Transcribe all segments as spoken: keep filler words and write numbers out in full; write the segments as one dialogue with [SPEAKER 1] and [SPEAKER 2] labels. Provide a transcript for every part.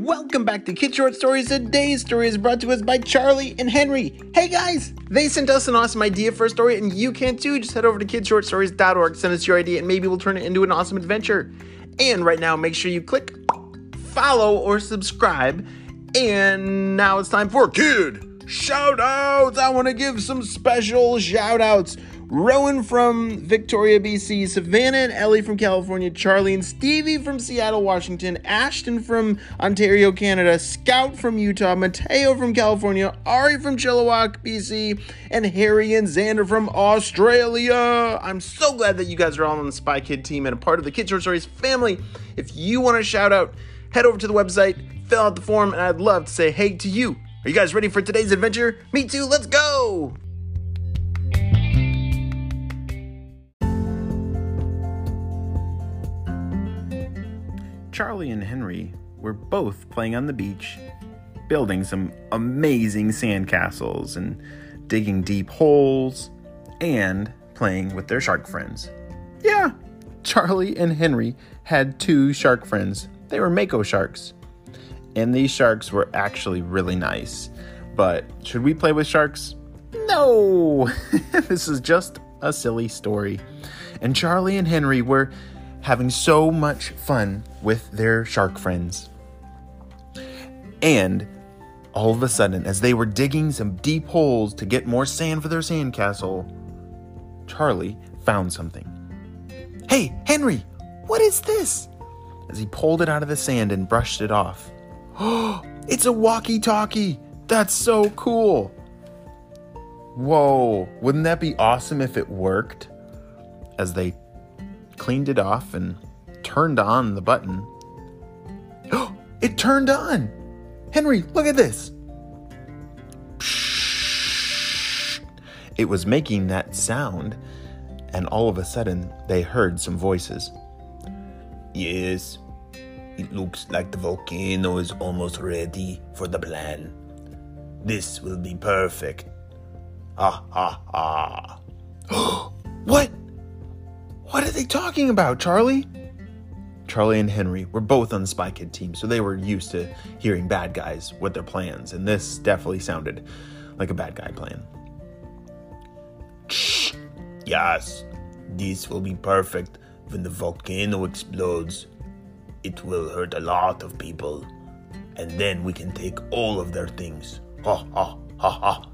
[SPEAKER 1] Welcome back to Kid Short Stories. Today's story is brought to us by Charlie and Henry. Hey guys, they sent us an awesome idea for a story and you can too. Just head over to kid short stories dot org, send us your idea and maybe we'll turn it into an awesome adventure. And right now, make sure you click follow or subscribe. And now it's time for Kid Shout Outs. I want to give some special shout outs. Rowan from Victoria, B C, Savannah and Ellie from California, Charlie and Stevie from Seattle, Washington, Ashton from Ontario, Canada, Scout from Utah, Mateo from California, Ari from Chilliwack, B C, and Harry and Xander from Australia. I'm so glad that you guys are all on the Spy Kid team and a part of the Kid Short Stories family. If you want to shout out, head over to the website, fill out the form, and I'd love to say hey to you. Are you guys ready for today's adventure? Me too, let's go! Charlie and Henry were both playing on the beach, building some amazing sandcastles and digging deep holes and playing with their shark friends. Yeah, Charlie and Henry had two shark friends. They were mako sharks. And these sharks were actually really nice. But should we play with sharks? No! This is just a silly story. And Charlie and Henry were having so much fun with their shark friends. And all of a sudden, as they were digging some deep holes to get more sand for their sandcastle, Charlie found something. Hey, Henry, what is this? As he pulled it out of the sand and brushed it off. Oh, it's a walkie-talkie. That's so cool. Whoa, wouldn't that be awesome if it worked? As they cleaned it off and turned on the button. Oh, it turned on! Henry, look at this! It was making that sound, and all of a sudden, they heard some voices.
[SPEAKER 2] Yes, it looks like the volcano is almost ready for the plan. This will be perfect. Ha ha ha.
[SPEAKER 1] What? What are they talking about, Charlie? Charlie and Henry were both on the Spy Kid team, so they were used to hearing bad guys with their plans, and this definitely sounded like a bad guy plan.
[SPEAKER 2] Shh. Yes, this will be perfect when the volcano explodes. It will hurt a lot of people, and then we can take all of their things. Ha ha ha ha.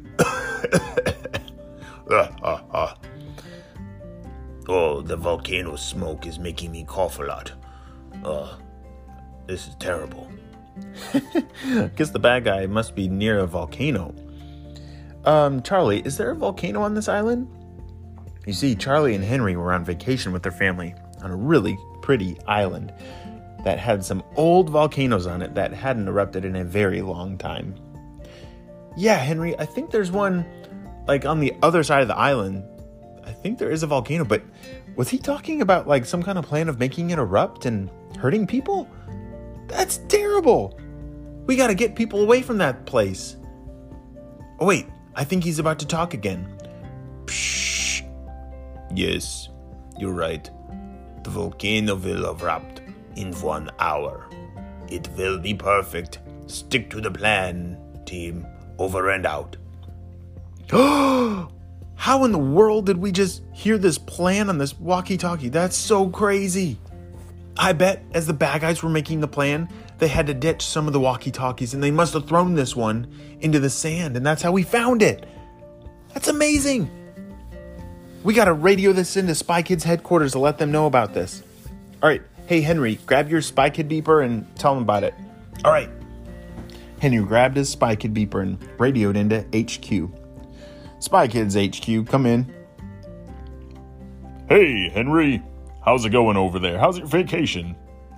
[SPEAKER 2] ha ha ha. Oh, the volcano smoke is making me cough a lot. Uh, this is terrible.
[SPEAKER 1] Guess the bad guy must be near a volcano. Um, Charlie, is there a volcano on this island? You see, Charlie and Henry were on vacation with their family on a really pretty island that had some old volcanoes on it that hadn't erupted in a very long time. Yeah, Henry, I think there's one, like, on the other side of the island. I think there is a volcano, but was he talking about like some kind of plan of making it erupt and hurting people? That's terrible. We got to get people away from that place. Oh wait, I think he's about to talk again.
[SPEAKER 2] Psh. Yes, you're right. The volcano will erupt in one hour. It will be perfect. Stick to the plan, team. Over and out.
[SPEAKER 1] How in the world did we just hear this plan on this walkie-talkie? That's so crazy. I bet as the bad guys were making the plan, they had to ditch some of the walkie-talkies and they must have thrown this one into the sand, and that's how we found it. That's amazing. We got to radio this into Spy Kids headquarters to let them know about this. All right. Hey, Henry, grab your Spy Kid beeper and tell them about it.
[SPEAKER 2] All right.
[SPEAKER 1] Henry grabbed his Spy Kid beeper and radioed into H Q. Spy Kids H Q, come in.
[SPEAKER 3] Hey, Henry. How's it going over there? How's your vacation?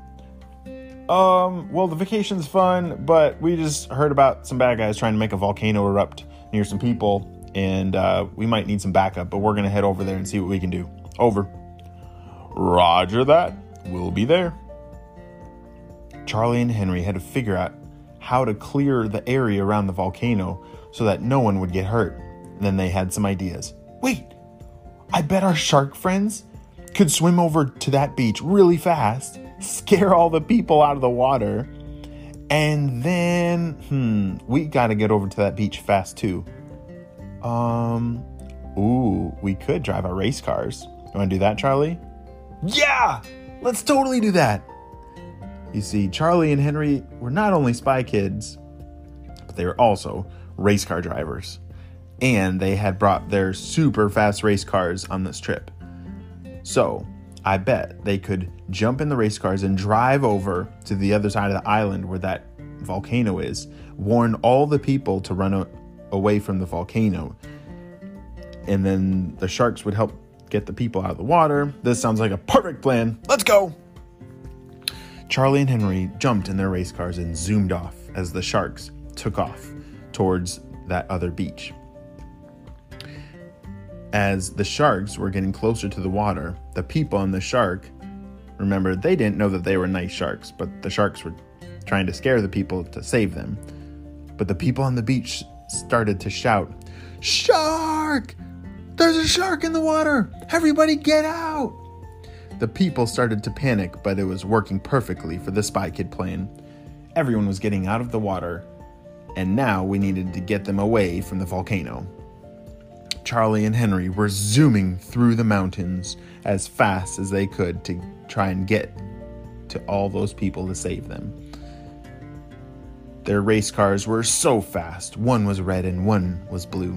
[SPEAKER 1] Um, well, the vacation's fun, but we just heard about some bad guys trying to make a volcano erupt near some people, and uh, we might need some backup, but we're going to head over there and see what we can do. Over.
[SPEAKER 3] Roger that. We'll be there.
[SPEAKER 1] Charlie and Henry had to figure out how to clear the area around the volcano so that no one would get hurt. And then they had some ideas. Wait, I bet our shark friends could swim over to that beach really fast, scare all the people out of the water, And then, hmm, we got to get over to that beach fast too. Um, ooh, we could drive our race cars. You want to do that, Charlie? Yeah, let's totally do that. You see, Charlie and Henry were not only spy kids, but they were also race car drivers. And they had brought their super fast race cars on this trip. So I bet they could jump in the race cars and drive over to the other side of the island where that volcano is, warn all the people to run a- away from the volcano, and then the sharks would help get the people out of the water. This sounds like a perfect plan. Let's go! Charlie and Henry jumped in their race cars and zoomed off as the sharks took off towards that other beach. As the sharks were getting closer to the water, the people on the shark, remember, they didn't know that they were nice sharks, but the sharks were trying to scare the people to save them. But the people on the beach started to shout, "Shark! There's a shark in the water! Everybody get out!" The people started to panic, but it was working perfectly for the Spy Kid plan. Everyone was getting out of the water, and now we needed to get them away from the volcano. Charlie and Henry were zooming through the mountains as fast as they could to try and get to all those people to save them. Their race cars were so fast. One was red and one was blue.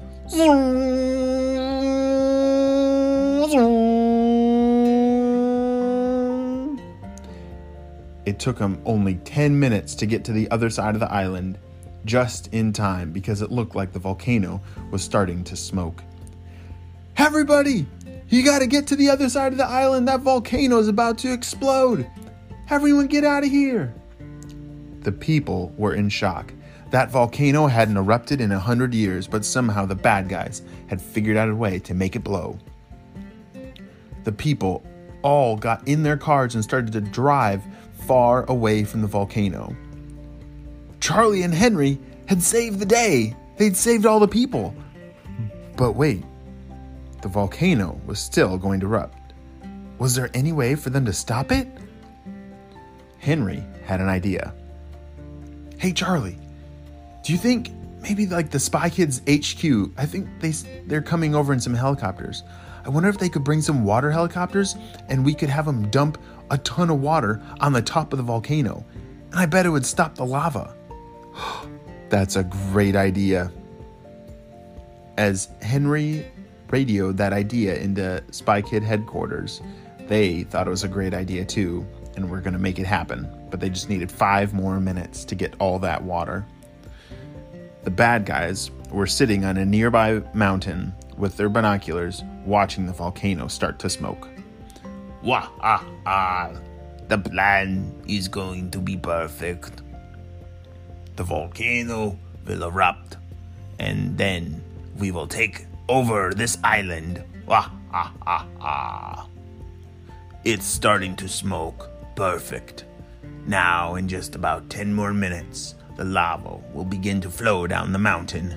[SPEAKER 1] It took them only ten minutes to get to the other side of the island, just in time because it looked like the volcano was starting to smoke. "Everybody, you gotta get to the other side of the island. That volcano is about to explode. Everyone get out of here." The people were in shock. That volcano hadn't erupted in a hundred years, but somehow the bad guys had figured out a way to make it blow. The people all got in their cars and started to drive far away from the volcano. Charlie and Henry had saved the day. They'd saved all the people. But wait, the volcano was still going to erupt. Was there any way for them to stop it? Henry had an idea. "Hey, Charlie, do you think maybe like the Spy Kids H Q, I think they, they're coming over in some helicopters. I wonder if they could bring some water helicopters and we could have them dump a ton of water on the top of the volcano. And I bet it would stop the lava." That's a great idea. As Henry radioed that idea into Spy Kid headquarters, they thought it was a great idea too, and were going to make it happen. But they just needed five more minutes to get all that water. The bad guys were sitting on a nearby mountain with their binoculars, watching the volcano start to smoke.
[SPEAKER 2] Wah, ah, ah. The plan is going to be perfect. The volcano will erupt, and then we will take over this island. Wah, ah, ah, ah. It's starting to smoke. Perfect. Now, in just about ten more minutes, the lava will begin to flow down the mountain.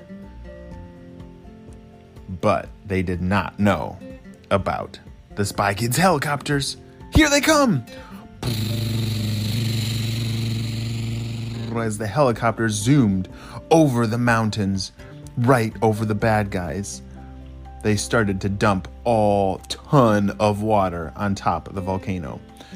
[SPEAKER 1] But they did not know about the Spy Kids helicopters. Here they come! As the helicopters zoomed over the mountains, right over the bad guys, they started to dump all ton of water on top of the volcano.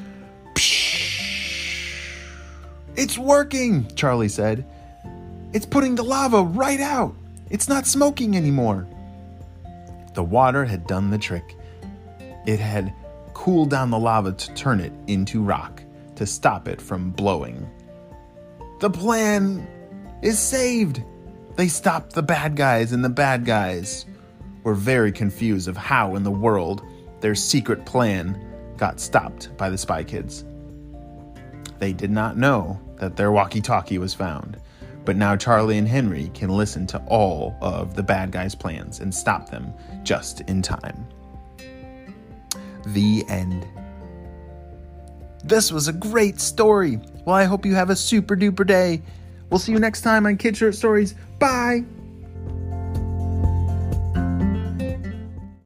[SPEAKER 1] "It's working," Charlie said. "It's putting the lava right out. It's not smoking anymore." The water had done the trick. It had cooled down the lava to turn it into rock, to stop it from blowing. The plan is saved. They stopped the bad guys, and the bad guys were very confused of how in the world their secret plan got stopped by the Spy Kids. They did not know that their walkie-talkie was found, but now Charlie and Henry can listen to all of the bad guys' plans and stop them just in time. The end. This was a great story. Well, I hope you have a super duper day. We'll see you next time on Kid Short Stories. Bye!